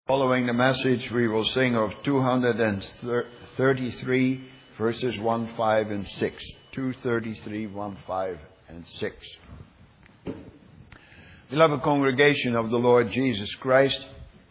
Following the message, we will sing of 233 verses 1, 5, and 6. 233, 1, 5, and 6. Beloved congregation of the Lord Jesus Christ,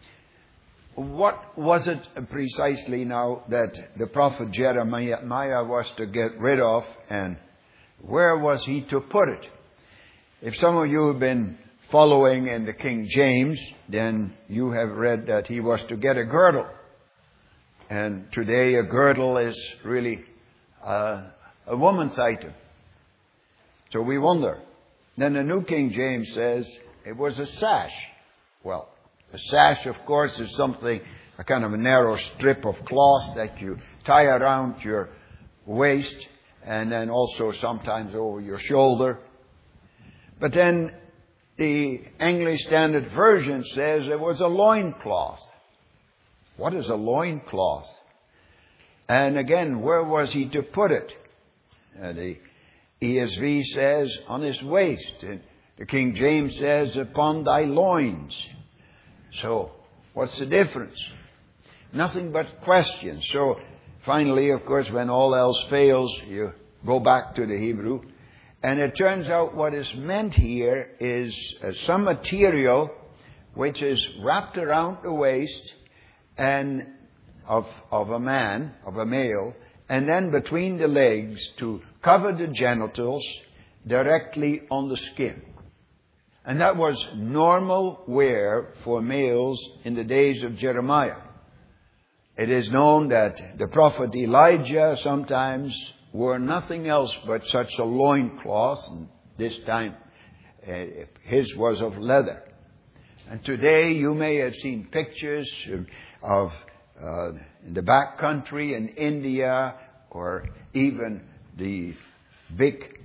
what was it precisely now that the prophet Jeremiah was to get rid of, and where was he to put it? If some of you have been following in the King James, then you have read that he was to get a girdle. And today a girdle is really a woman's item. So we wonder. Then the New King James says it was a sash. Well, a sash, of course, is something, a kind of a narrow strip of cloth that you tie around your waist and then also sometimes over your shoulder. But then the English Standard Version says it was a loincloth. What is a loincloth? And again, where was he to put it? The ESV says on his waist. And the King James says upon thy loins. So, what's the difference? Nothing but questions. So, finally, of course, when all else fails, you go back to the Hebrew. And it turns out what is meant here is some material which is wrapped around the waist and of a man, of a male, and then between the legs to cover the genitals directly on the skin. And that was normal wear for males in the days of Jeremiah. It is known that the prophet Elijah sometimes wore nothing else but such a loincloth, and this time his was of leather. And today you may have seen pictures of in the back country in India, or even the big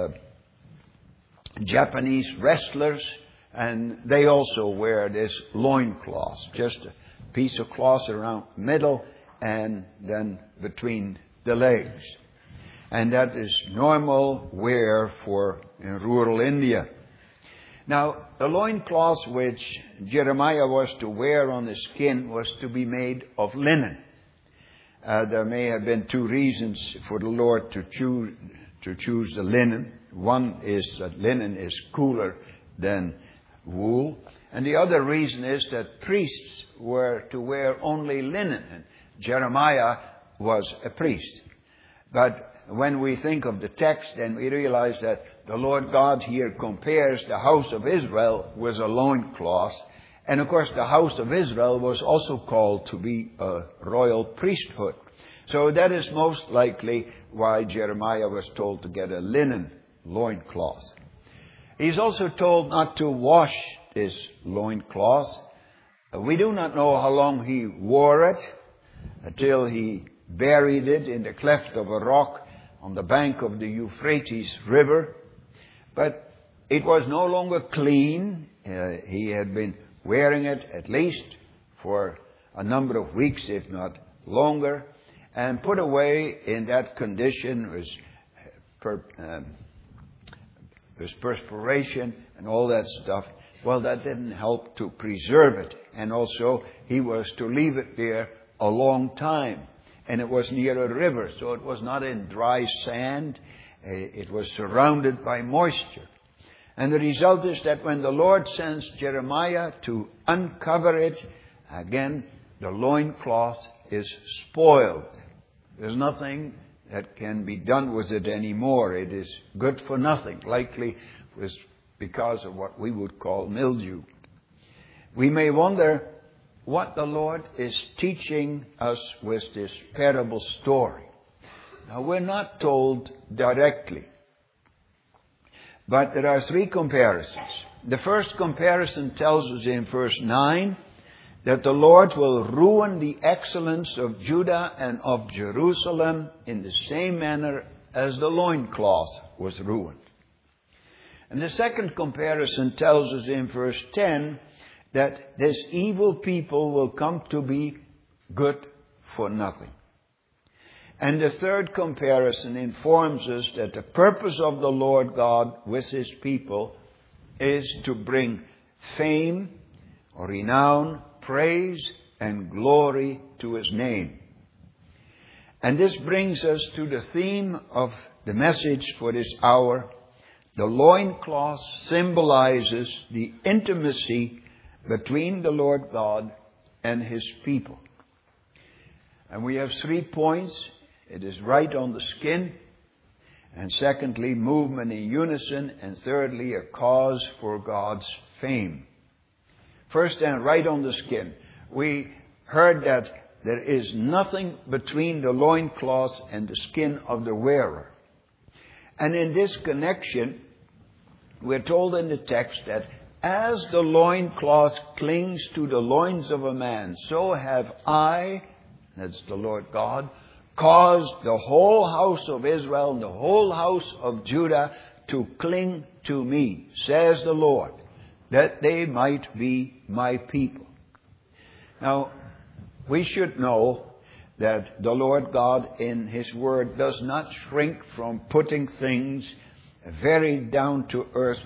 Japanese wrestlers, and they also wear this loincloth, just a piece of cloth around the middle and then between the legs. And that is normal wear for in rural India. Now, the loincloth which Jeremiah was to wear on his skin was to be made of linen. There may have been two reasons for the Lord to choose the linen. One is that linen is cooler than wool. And the other reason is that priests were to wear only linen. And Jeremiah was a priest. But when we think of the text, then we realize that the Lord God here compares the house of Israel with a loincloth. And of course the house of Israel was also called to be a royal priesthood. So that is most likely why Jeremiah was told to get a linen loincloth. He's also told not to wash this loincloth. We do not know how long he wore it until he buried it in the cleft of a rock on the bank of the Euphrates River. But it was no longer clean. He had been wearing it at least for a number of weeks, if not longer, and put away in that condition with perspiration and all that stuff. Well, that didn't help to preserve it. And also, he was to leave it there a long time. And it was near a river, so it was not in dry sand. It was surrounded by moisture. And the result is that when the Lord sends Jeremiah to uncover it, again, the loincloth is spoiled. There's nothing that can be done with it anymore. It is good for nothing, likely was because of what we would call mildew. We may wonder what the Lord is teaching us with this parable story. Now, we're not told directly, but there are three comparisons. The first comparison tells us in verse 9 that the Lord will ruin the excellence of Judah and of Jerusalem in the same manner as the loincloth was ruined. And the second comparison tells us in verse 10 that this evil people will come to be good for nothing. And the third comparison informs us that the purpose of the Lord God with His people is to bring fame or renown, praise and glory to His name. And this brings us to the theme of the message for this hour. The loincloth symbolizes the intimacy between the Lord God and His people. And we have 3 points. It is right on the skin. And secondly, movement in unison. And thirdly, a cause for God's fame. First, then, right on the skin. We heard that there is nothing between the loincloth and the skin of the wearer. And in this connection, we're told in the text that as the loincloth clings to the loins of a man, so have I, that's the Lord God, caused the whole house of Israel and the whole house of Judah to cling to me, says the Lord, that they might be my people. Now, we should know that the Lord God in His Word does not shrink from putting things in a very down-to-earth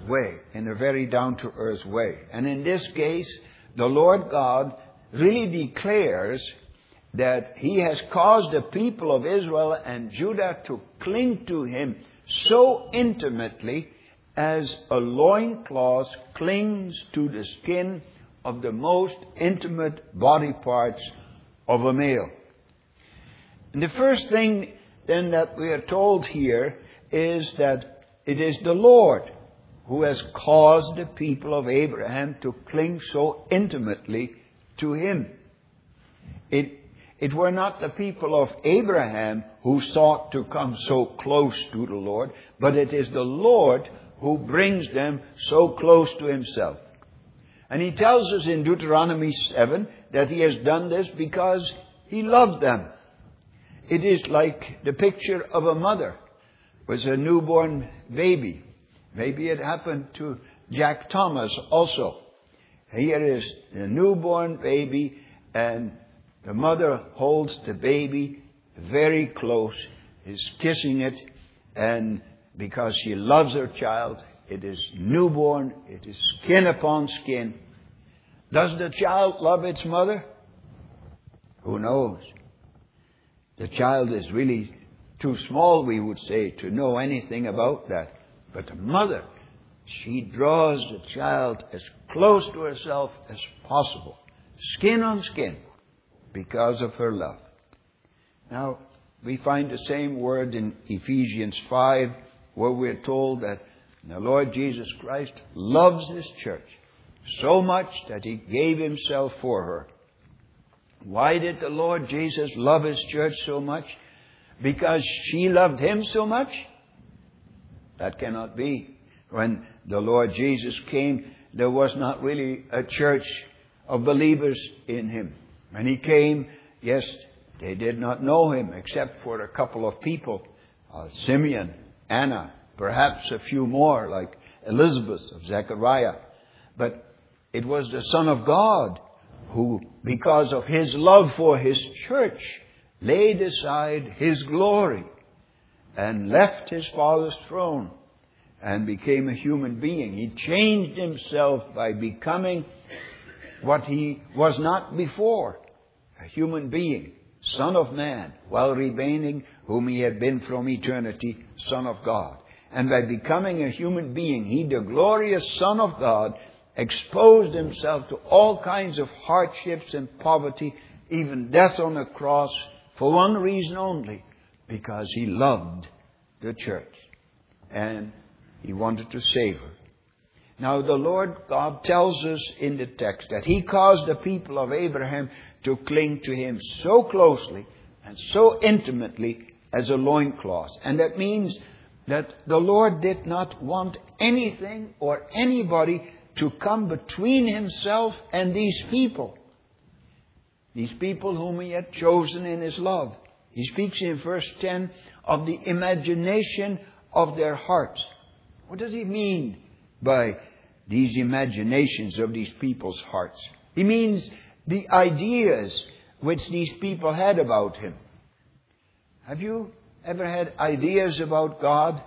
way. And in this case, the Lord God really declares that He has caused the people of Israel and Judah to cling to Him so intimately as a loincloth clings to the skin of the most intimate body parts of a male. And the first thing then that we are told here is that it is the Lord who has caused the people of Abraham to cling so intimately to Him. It were not the people of Abraham who sought to come so close to the Lord, but it is the Lord who brings them so close to Himself. And He tells us in Deuteronomy 7 that He has done this because He loved them. It is like the picture of a mother with a newborn baby. Maybe it happened to Jack Thomas also. Here is a newborn baby, and the mother holds the baby very close, is kissing it, and because she loves her child, it is newborn, it is skin upon skin. Does the child love its mother? Who knows? The child is really too small, we would say, to know anything about that. But the mother, she draws the child as close to herself as possible, skin on skin, because of her love. Now, we find the same word in Ephesians 5, where we're told that the Lord Jesus Christ loves His church so much that He gave Himself for her. Why did the Lord Jesus love His church so much? Because she loved Him so much? That cannot be. When the Lord Jesus came, there was not really a church of believers in Him. When He came, yes, they did not know Him except for a couple of people, Simeon, Anna, perhaps a few more like Elizabeth of Zechariah. But it was the Son of God who, because of His love for His church, laid aside His glory and left His Father's throne and became a human being. He changed Himself by becoming what He was not before, a human being, Son of Man, while remaining whom He had been from eternity, Son of God. And by becoming a human being, He, the glorious Son of God, exposed Himself to all kinds of hardships and poverty, even death on a cross, for one reason only, because He loved the church and He wanted to save her. Now the Lord God tells us in the text that He caused the people of Abraham to cling to Him so closely and so intimately as a loincloth. And that means that the Lord did not want anything or anybody to come between Himself and these people. These people whom He had chosen in His love. He speaks in verse 10 of the imagination of their hearts. What does He mean by these imaginations of these people's hearts? He means the ideas which these people had about Him. Have you ever had ideas about God?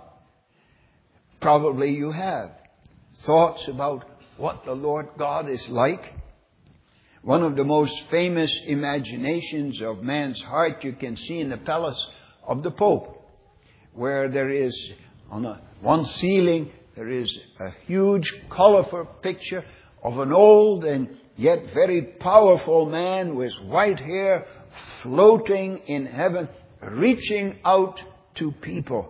Probably you have. Thoughts about what the Lord God is like. One of the most famous imaginations of man's heart you can see in the palace of the Pope, where there is, on one ceiling, there is a huge, colorful picture of an old and yet very powerful man with white hair floating in heaven, reaching out to people.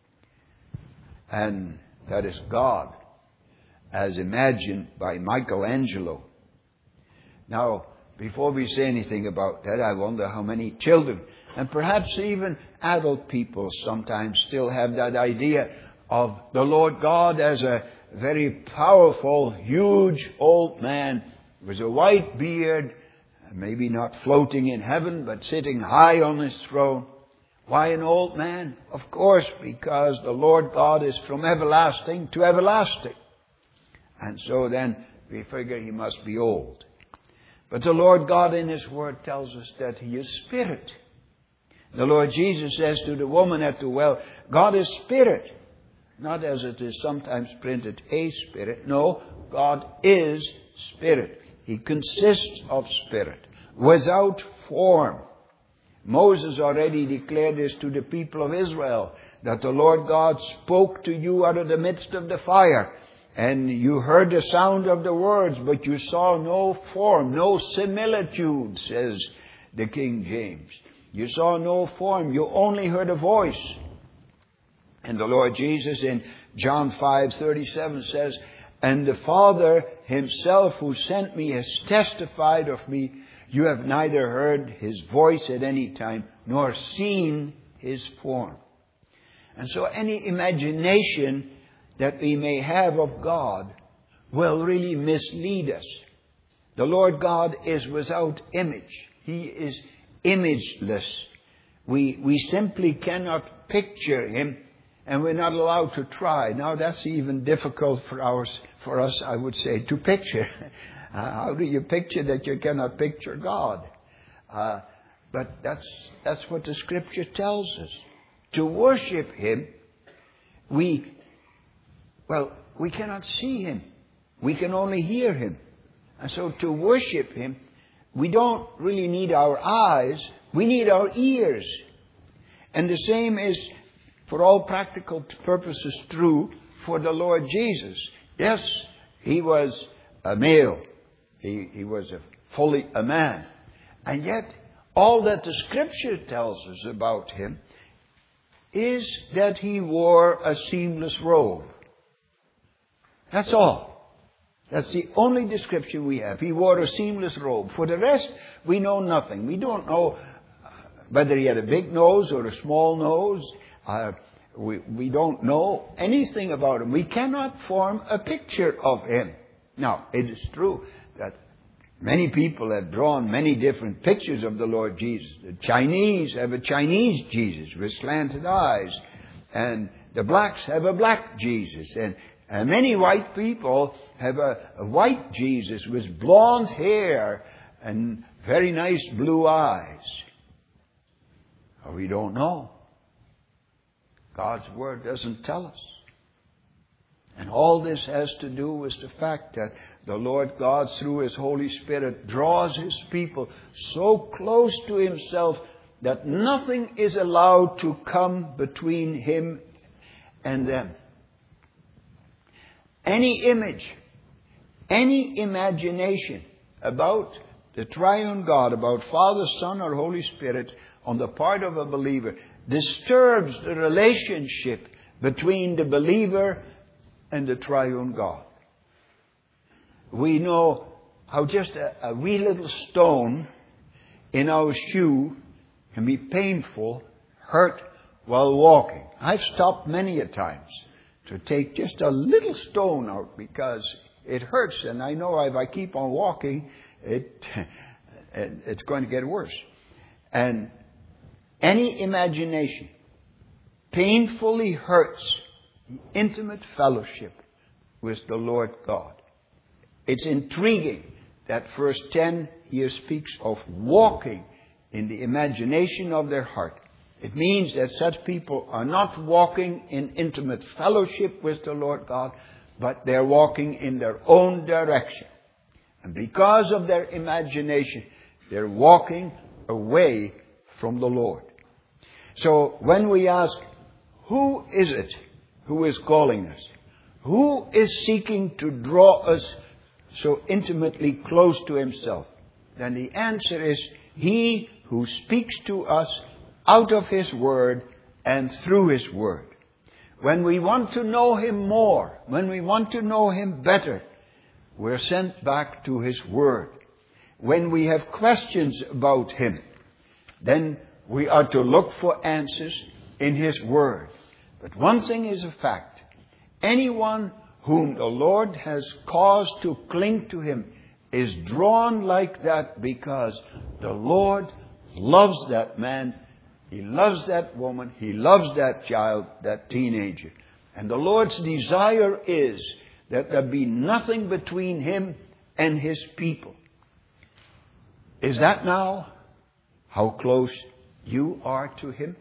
And that is God, as imagined by Michelangelo. Now, before we say anything about that, I wonder how many children, and perhaps even adult people, sometimes still have that idea of the Lord God as a very powerful, huge old man with a white beard, maybe not floating in heaven, but sitting high on his throne. Why an old man? Of course, because the Lord God is from everlasting to everlasting. And so then we figure he must be old. But the Lord God in His Word tells us that He is Spirit. The Lord Jesus says to the woman at the well, God is Spirit. Not as it is sometimes printed, a Spirit. No, God is Spirit. He consists of Spirit, without form. Moses already declared this to the people of Israel, that the Lord God spoke to you out of the midst of the fire. And you heard the sound of the words, but you saw no form, no similitude, says the King James. You saw no form, you only heard a voice. And the Lord Jesus in John 5:37 says, and the Father Himself who sent me has testified of me. You have neither heard His voice at any time, nor seen His form. And so any imagination that we may have of God will really mislead us. The Lord God is without image. He is imageless. We simply cannot picture Him, and we're not allowed to try. Now that's even difficult for us, I would say, to picture. How do you picture that you cannot picture God? But that's what the Scripture tells us. To worship Him, we cannot see Him. We can only hear Him. And so to worship Him, we don't really need our eyes. We need our ears. And the same is, for all practical purposes, true for the Lord Jesus. Yes, He was a male. He was fully a man. And yet, all that the Scripture tells us about Him is that He wore a seamless robe. That's all. That's the only description we have. He wore a seamless robe. For the rest, we know nothing. We don't know whether He had a big nose or a small nose. We don't know anything about Him. We cannot form a picture of Him. Now, it is true that many people have drawn many different pictures of the Lord Jesus. The Chinese have a Chinese Jesus with slanted eyes. And the blacks have a black Jesus. And many white people have a white Jesus with blonde hair and very nice blue eyes. We don't know. God's Word doesn't tell us. And all this has to do with the fact that the Lord God, through His Holy Spirit, draws His people so close to Himself that nothing is allowed to come between Him and them. Any image, any imagination about the triune God, about Father, Son, or Holy Spirit on the part of a believer disturbs the relationship between the believer and the triune God. We know how just a wee little stone in our shoe can be painful, hurt while walking. I've stopped many a times to take just a little stone out because it hurts, and I know if I keep on walking, it's going to get worse. And any imagination painfully hurts the intimate fellowship with the Lord God. It's intriguing that verse 10 here speaks of walking in the imagination of their heart. It means that such people are not walking in intimate fellowship with the Lord God, but they're walking in their own direction. And because of their imagination, they're walking away from the Lord. So when we ask, who is it who is calling us? Who is seeking to draw us so intimately close to Himself? Then the answer is He who speaks to us out of His Word and through His Word. When we want to know Him more, when we want to know Him better, we're sent back to His Word. When we have questions about Him, then we are to look for answers in His Word. But one thing is a fact. Anyone whom the Lord has caused to cling to Him is drawn like that because the Lord loves that man. He loves that woman. He loves that child, that teenager. And the Lord's desire is that there be nothing between Him and His people. Is that now how close you are to Him?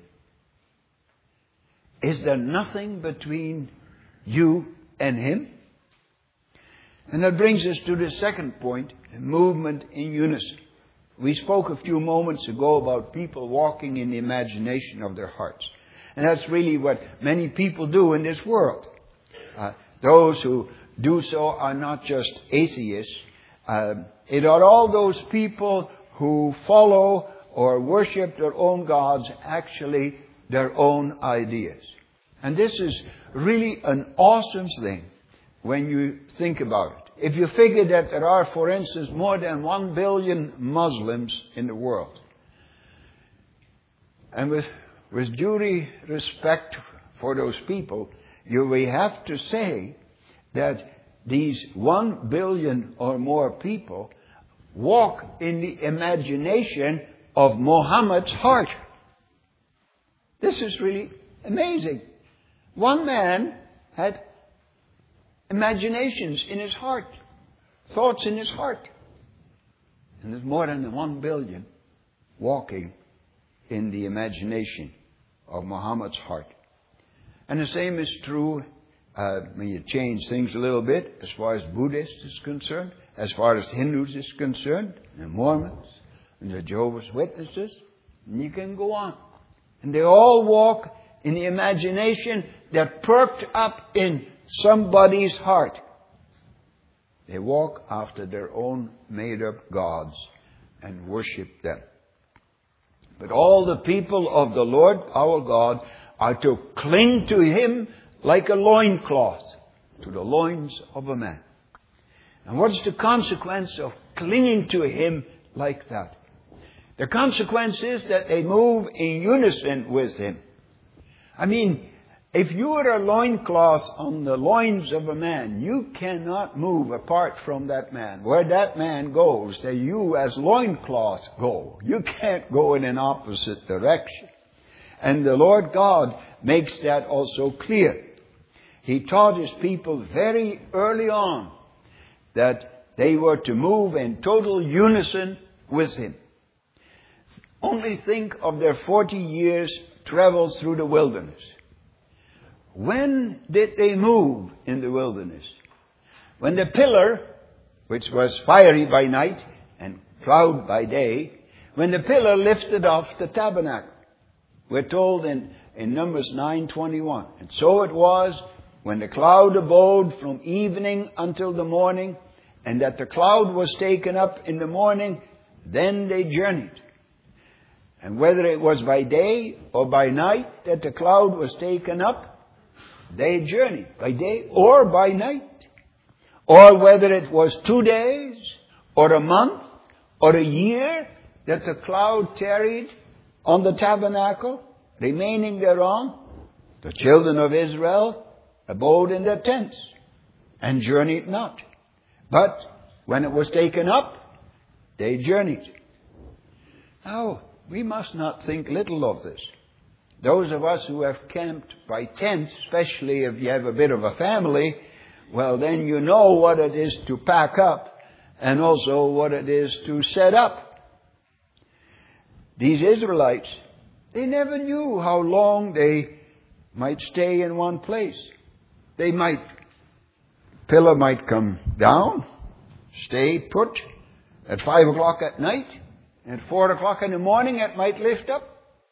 Is there nothing between you and Him? And that brings us to the second point, movement in unison. We spoke a few moments ago about people walking in the imagination of their hearts. And that's really what many people do in this world. Those who do so are not just atheists. It are all those people who follow or worship their own gods, actually their own ideas. And this is really an awesome thing when you think about it. If you figure that there are, for instance, more than 1 billion Muslims in the world, and with due respect for those people, we have to say that these 1 billion or more people walk in the imagination of Muhammad's heart. This is really amazing. One man had imaginations in his heart, thoughts in his heart. And there's more than 1 billion walking in the imagination of Muhammad's heart. And the same is true when you change things a little bit, as far as Buddhists is concerned, as far as Hindus is concerned, the Mormons, and the Jehovah's Witnesses, and you can go on. And they all walk in the imagination that perked up in somebody's heart. They walk after their own made-up gods and worship them. But all the people of the Lord, our God, are to cling to Him like a loincloth to the loins of a man. And what's the consequence of clinging to Him like that? The consequence is that they move in unison with Him. I mean, if you are a loincloth on the loins of a man, you cannot move apart from that man. Where that man goes, there you as loincloth go. You can't go in an opposite direction. And the Lord God makes that also clear. He taught His people very early on that they were to move in total unison with Him. Only think of their 40 years travel through the wilderness. When did they move in the wilderness? When the pillar, which was fiery by night and cloud by day, when the pillar lifted off the tabernacle. We're told in Numbers 9:21. And so it was when the cloud abode from evening until the morning, and that the cloud was taken up in the morning, then they journeyed. And whether it was by day or by night that the cloud was taken up, they journeyed by day or by night. Or whether it was 2 days or a month or a year that the cloud tarried on the tabernacle, remaining thereon, the children of Israel abode in their tents and journeyed not. But when it was taken up, they journeyed. Now, we must not think little of this. Those of us who have camped by tent, especially if you have a bit of a family, well, then you know what it is to pack up and also what it is to set up. These Israelites, they never knew how long they might stay in one place. Pillar might come down stay put at 5 o'clock at night, and at 4 o'clock in the morning it might lift up?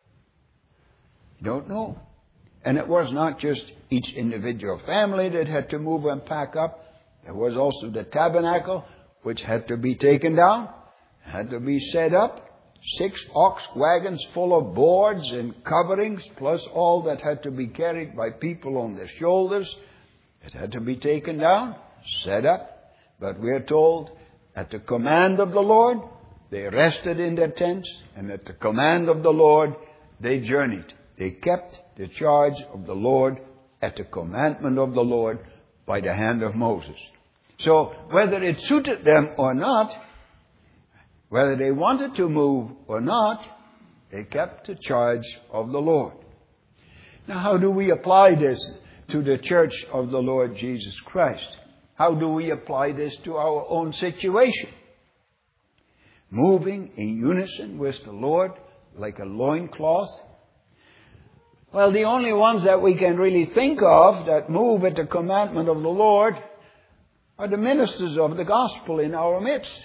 Don't know. And it was not just each individual family that had to move and pack up. There was also the tabernacle, which had to be taken down, had to be set up. 6 ox wagons full of boards and coverings, plus all that had to be carried by people on their shoulders. It had to be taken down, set up. But we are told, at the command of the Lord, they rested in their tents, and at the command of the Lord, they journeyed. They kept the charge of the Lord at the commandment of the Lord by the hand of Moses. So, whether it suited them or not, whether they wanted to move or not, they kept the charge of the Lord. Now, how do we apply this to the church of the Lord Jesus Christ? How do we apply this to our own situation? Moving in unison with the Lord like a loincloth? Well, the only ones that we can really think of that move at the commandment of the Lord are the ministers of the gospel in our midst.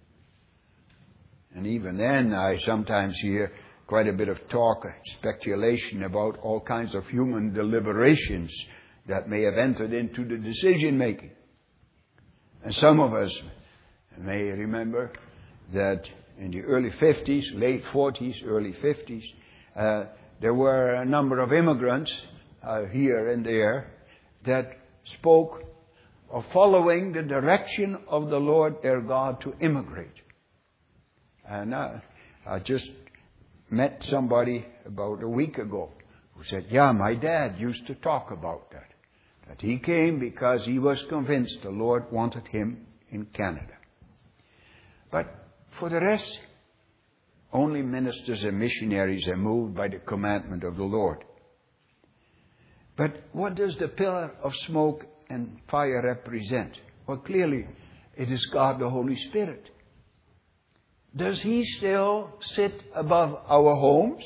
And even then, I sometimes hear quite a bit of talk, speculation about all kinds of human deliberations that may have entered into the decision making. And some of us may remember that in the early 50s, late 40s, early 50s, there were a number of immigrants here and there that spoke of following the direction of the Lord their God to immigrate. And I just met somebody about a week ago who said, yeah, my dad used to talk about that. That he came because he was convinced the Lord wanted him in Canada. But for the rest, only ministers and missionaries are moved by the commandment of the Lord. But what does the pillar of smoke and fire represent? Well, clearly, it is God the Holy Spirit. Does He still sit above our homes?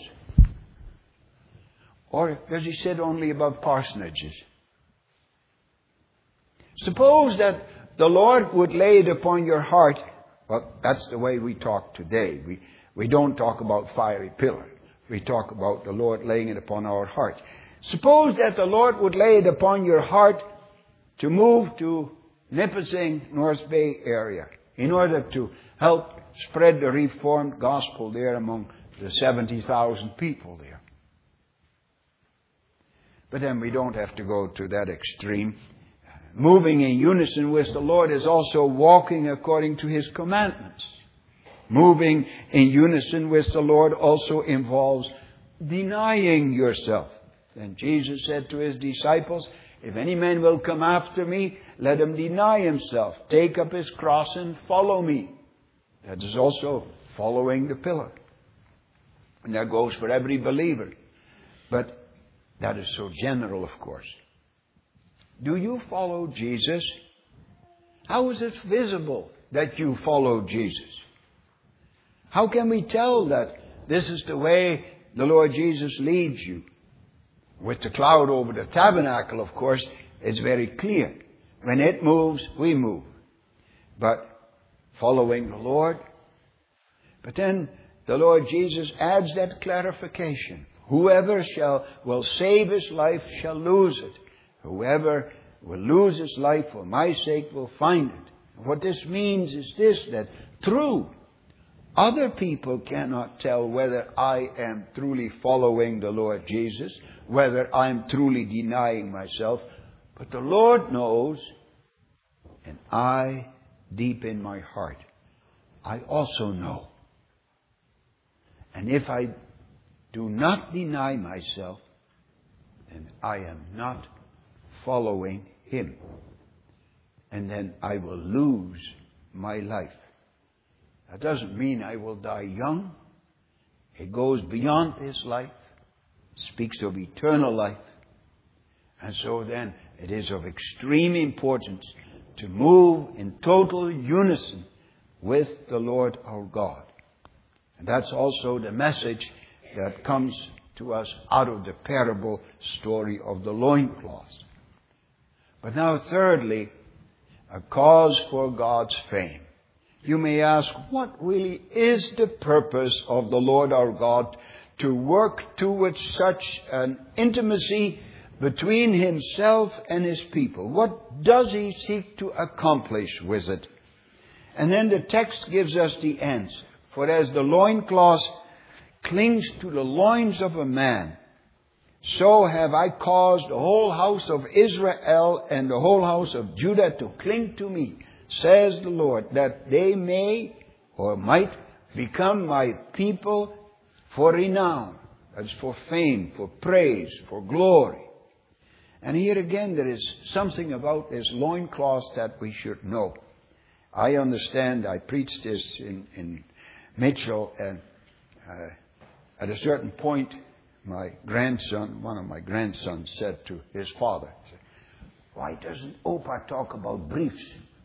Or does He sit only above parsonages? Suppose that the Lord would lay it upon your heart. Well, that's the way we talk today. We don't talk about fiery pillar. We talk about the Lord laying it upon our heart. Suppose that the Lord would lay it upon your heart to move to Nipissing, North Bay area in order to help spread the Reformed gospel there among the 70,000 people there. But then we don't have to go to that extreme. Moving in unison with the Lord is also walking according to His commandments. Moving in unison with the Lord also involves denying yourself. And Jesus said to His disciples, if any man will come after me, let him deny himself, take up his cross and follow me. That is also following the pillar. And that goes for every believer. But that is so general, of course. Do you follow Jesus? How is it visible that you follow Jesus? How can we tell that this is the way the Lord Jesus leads you? With the cloud over the tabernacle, of course, it's very clear. When it moves, we move. But following the Lord. But then the Lord Jesus adds that clarification. Whoever will save his life shall lose it. Whoever will lose his life for my sake will find it. What this means is this, that true, other people cannot tell whether I am truly following the Lord Jesus, whether I am truly denying myself, but the Lord knows, and I, deep in my heart, I also know. And if I do not deny myself, then I am not following Him. And then I will lose my life. That doesn't mean I will die young. It goes beyond this life. Speaks of eternal life. And so then it is of extreme importance to move in total unison with the Lord our God. And that's also the message that comes to us out of the parable story of the loincloth. But now thirdly, a cause for God's fame. You may ask, what really is the purpose of the Lord our God to work towards such an intimacy between Himself and His people? What does He seek to accomplish with it? And then the text gives us the answer. For as the loincloth clings to the loins of a man, so have I caused the whole house of Israel and the whole house of Judah to cling to me, says the Lord, that they may or might become my people for renown. That's for fame, for praise, for glory. And here again there is something about this loincloth that we should know. I understand, I preached this in Mitchell, and at a certain point, one of my grandsons said to his father, why doesn't Opa talk about briefs?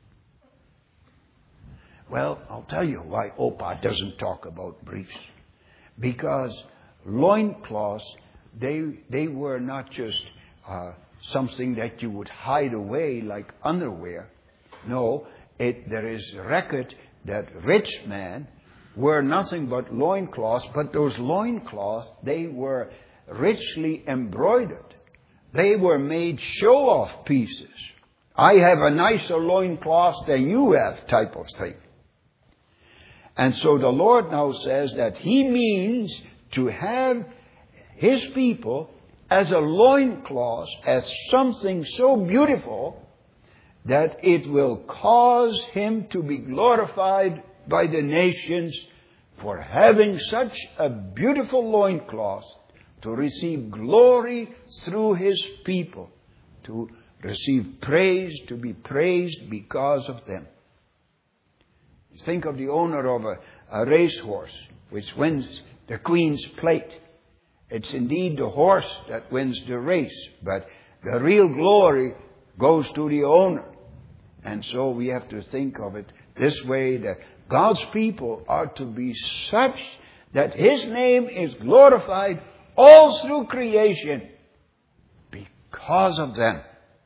Well, I'll tell you why Opa doesn't talk about briefs. Because loincloths, they were not just something that you would hide away like underwear. No, there is a record that rich men were nothing but loincloths, but those loincloths, they were richly embroidered. They were made show-off pieces. I have a nicer loincloth than you have type of thing. And so the Lord now says that He means to have His people as a loincloth, as something so beautiful that it will cause Him to be glorified by the nations for having such a beautiful loincloth, to receive glory through His people, to receive praise, to be praised because of them. Think of the owner of a racehorse which wins the Queen's Plate. It's indeed the horse that wins the race, but the real glory goes to the owner. And so we have to think of it this way, that God's people are to be such that His name is glorified all through creation because of them.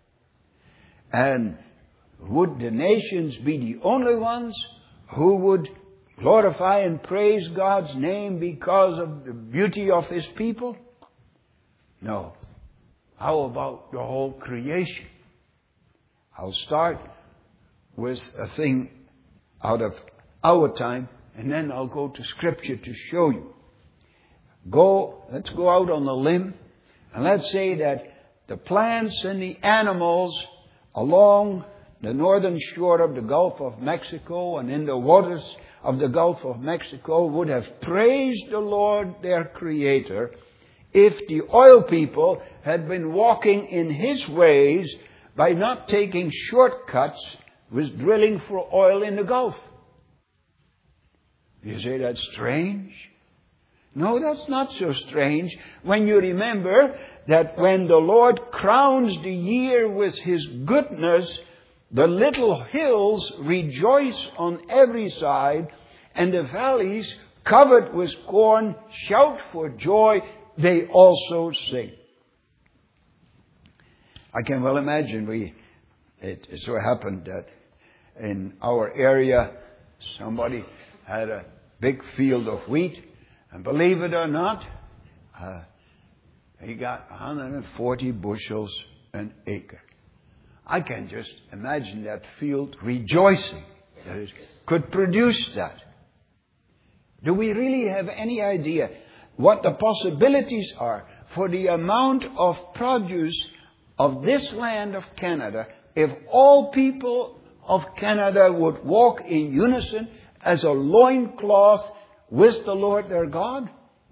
And would the nations be the only ones who would glorify and praise God's name because of the beauty of His people? No. How about the whole creation? I'll start with a thing out of our time, and then I'll go to Scripture to show you. Let's go out on a limb, and let's say that the plants and the animals along the northern shore of the Gulf of Mexico and in the waters of the Gulf of Mexico would have praised the Lord their Creator if the oil people had been walking in His ways by not taking shortcuts with drilling for oil in the Gulf. You say that's strange? No, that's not so strange when you remember that when the Lord crowns the year with His goodness, the little hills rejoice on every side, and the valleys covered with corn shout for joy. They also sing. I can well imagine it so happened that in our area somebody had a big field of wheat, and believe it or not, he got 140 bushels an acre. I can just imagine that field rejoicing that it could produce that. Do we really have any idea what the possibilities are for the amount of produce of this land of Canada if all people of Canada would walk in unison as a loincloth with the Lord their God?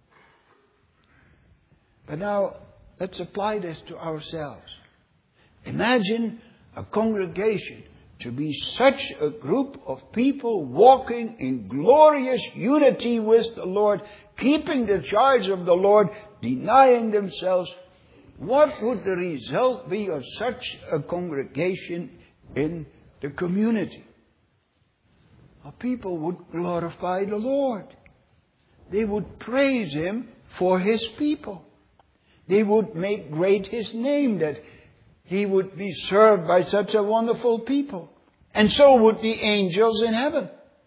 But now, let's apply this to ourselves. Imagine a congregation to be such a group of people walking in glorious unity with the Lord, keeping the charge of the Lord, denying themselves. What would the result be of such a congregation in the community? Our people would glorify the Lord. They would praise Him for His people. They would make great His name, that He would be served by such a wonderful people. And so would the angels in heaven.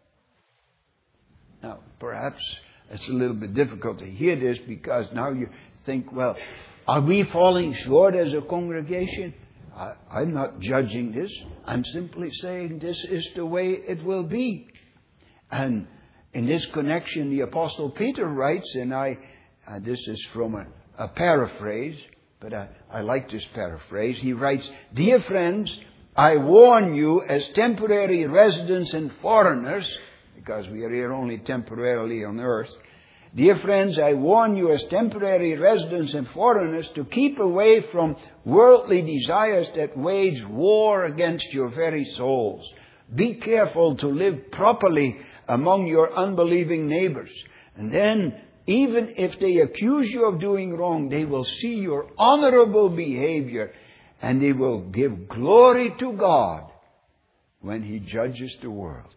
Now, perhaps it's a little bit difficult to hear this because now you think, well, are we falling short as a congregation? I'm not judging this. I'm simply saying this is the way it will be. And in this connection, the Apostle Peter writes, and this is from a paraphrase, but I like this paraphrase. He writes, "Dear friends, I warn you as temporary residents and foreigners," because we are here only temporarily on earth. "Dear friends, I warn you as temporary residents and foreigners to keep away from worldly desires that wage war against your very souls. Be careful to live properly among your unbelieving neighbors. And then, even if they accuse you of doing wrong, they will see your honorable behavior and they will give glory to God when He judges the world."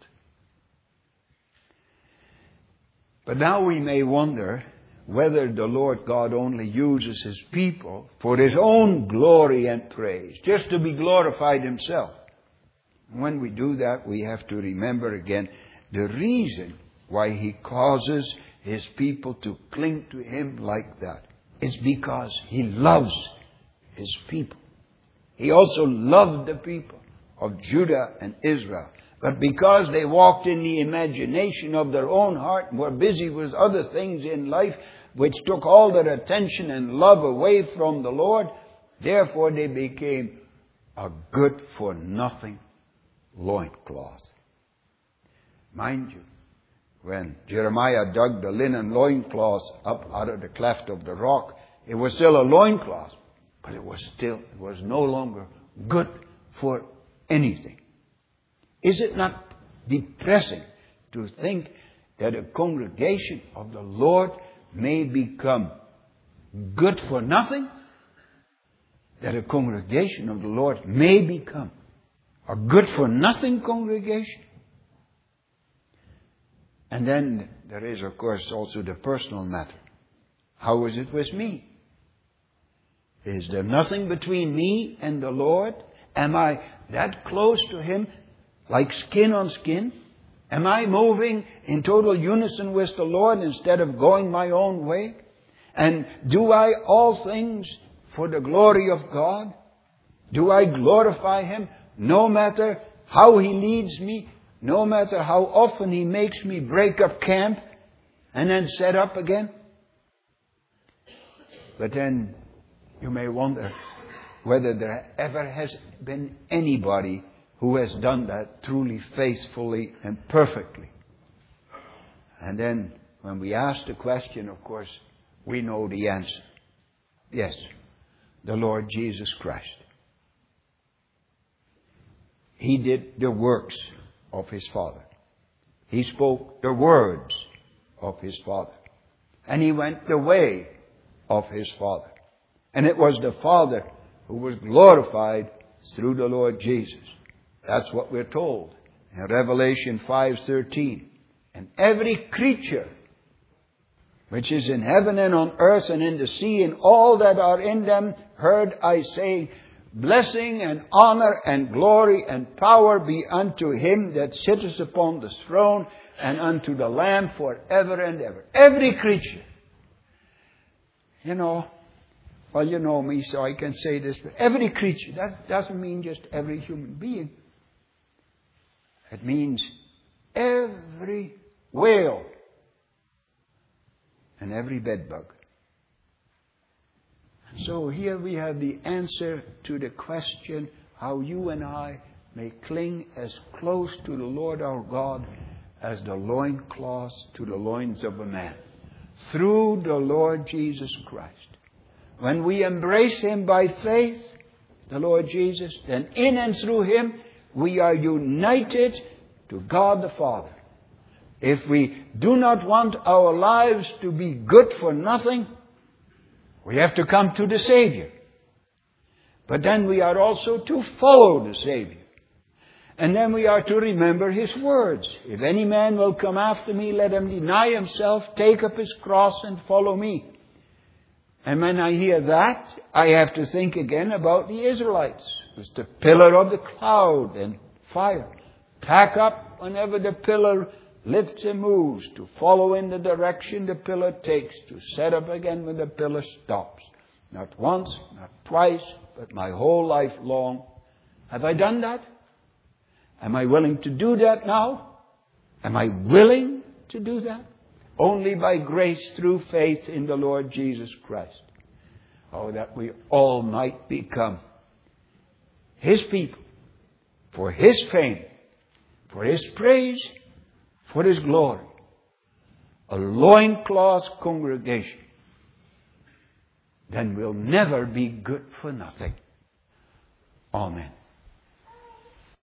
But now we may wonder whether the Lord God only uses His people for His own glory and praise, just to be glorified Himself. When we do that, we have to remember again the reason why He causes His people to cling to Him like that. It's because He loves His people. He also loved the people of Judah and Israel. But because they walked in the imagination of their own heart and were busy with other things in life, which took all their attention and love away from the Lord, therefore they became a good-for-nothing loincloth. Mind you, when Jeremiah dug the linen loincloth up out of the cleft of the rock, it was still a loincloth, but it was no longer good for anything. Is it not depressing to think that a congregation of the Lord may become good for nothing? That a congregation of the Lord may become a good for nothing congregation? And then there is, of course, also the personal matter. How is it with me? Is there nothing between me and the Lord? Am I that close to Him, like skin on skin? Am I moving in total unison with the Lord instead of going my own way? And do I all things for the glory of God? Do I glorify Him no matter how He leads me, no matter how often He makes me break up camp and then set up again? But then you may wonder whether there ever has been anybody who has done that truly faithfully and perfectly. And then when we ask the question, of course, we know the answer. Yes, the Lord Jesus Christ. He did the works of His Father. He spoke the words of His Father. And He went the way of His Father. And it was the Father who was glorified through the Lord Jesus. That's what we're told in Revelation 5:13. "And every creature which is in heaven and on earth and in the sea and all that are in them heard I say, blessing and honor and glory and power be unto Him that sitteth upon the throne and unto the Lamb forever and ever." Every creature. Well, you know me, so I can say this, but every creature. That doesn't mean just every human being. It means every whale and every bedbug. So here we have the answer to the question how you and I may cling as close to the Lord our God as the loincloth to the loins of a man. Through the Lord Jesus Christ. When we embrace Him by faith, the Lord Jesus, then in and through Him, we are united to God the Father. If we do not want our lives to be good for nothing, we have to come to the Savior. But then we are also to follow the Savior. And then we are to remember His words. "If any man will come after me, let him deny himself, take up his cross and follow me." And when I hear that, I have to think again about the Israelites. It was the pillar of the cloud and fire Pack up whenever the pillar lifts and moves, to follow in the direction the pillar takes, to set up again when the pillar stops. Not once, not twice, but my whole life long. Have I done that? Am I willing to do that now? Am I willing to do that? Only by grace through faith in the Lord Jesus Christ. Oh, that we all might become His people, for His fame, for His praise, for His glory. A loincloth congregation. Then we'll never be good for nothing. Amen.